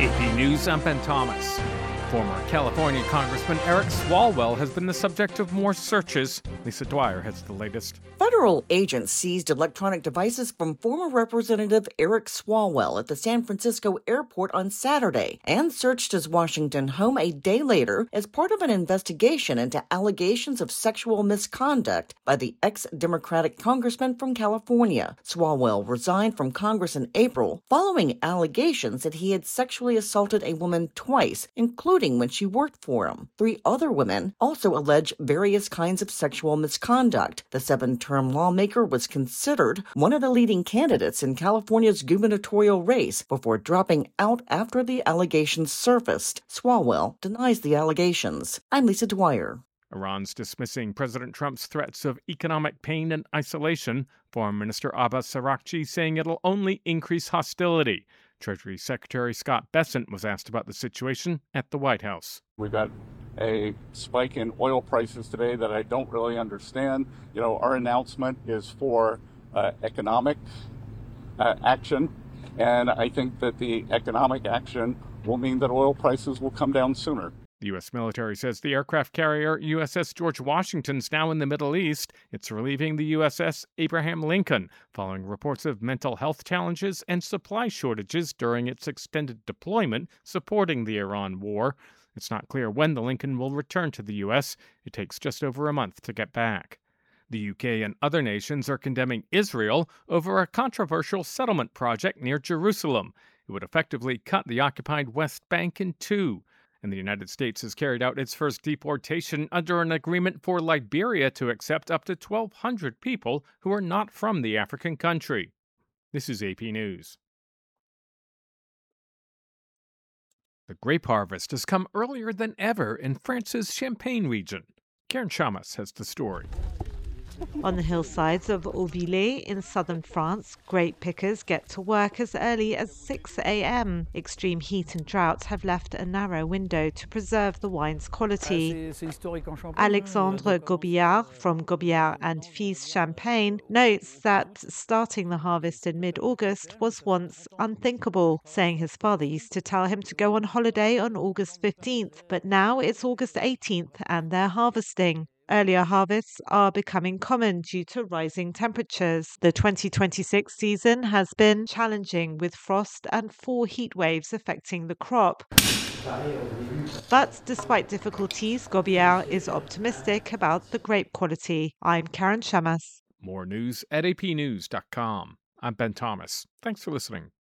AP News, I'm Ben Thomas. Former California Congressman Eric Swalwell has been the subject of more searches. Lisa Dwyer has the latest. Federal agents seized electronic devices from former Representative Eric Swalwell at the San Francisco airport on Saturday and searched his Washington home a day later as part of an investigation into allegations of sexual misconduct by the ex-Democratic congressman from California. Swalwell resigned from Congress in April following allegations that he had sexually assaulted a woman twice, including when she worked for him. 3 other women also allege various kinds of sexual misconduct. The 7-term lawmaker was considered one of the leading candidates in California's gubernatorial race before dropping out after the allegations surfaced. Swalwell denies the allegations. I'm Lisa Dwyer. Iran's dismissing President Trump's threats of economic pain and isolation. Foreign Minister Abbas Araghchi saying it'll only increase hostility. Treasury Secretary Scott Bessent was asked about the situation at the White House. We've got a spike in oil prices today that I don't really understand. Our announcement is for economic action, and I think that the economic action will mean that oil prices will come down sooner. The U.S. military says the aircraft carrier USS George Washington is now in the Middle East. It's relieving the USS Abraham Lincoln, following reports of mental health challenges and supply shortages during its extended deployment supporting the Iran war. It's not clear when the Lincoln will return to the U.S. It takes just over a month to get back. The UK and other nations are condemning Israel over a controversial settlement project near Jerusalem. It would effectively cut the occupied West Bank in two. And the United States has carried out its first deportation under an agreement for Liberia to accept up to 1,200 people who are not from the African country. This is AP News. The grape harvest has come earlier than ever in France's Champagne region. Karen Chamas has the story. On the hillsides of Auvillers in southern France, grape pickers get to work as early as 6 a.m. Extreme heat and drought have left a narrow window to preserve the wine's quality. Alexandre Gobillard from Gobillard and Fils Champagne notes that starting the harvest in mid-August was once unthinkable, saying his father used to tell him to go on holiday on August 15th, but now it's August 18th and they're harvesting. Earlier harvests are becoming common due to rising temperatures. The 2026 season has been challenging with frost and 4 heat waves affecting the crop. But despite difficulties, Gobillard is optimistic about the grape quality. I'm Karen Chamas. More news at apnews.com. I'm Ben Thomas. Thanks for listening.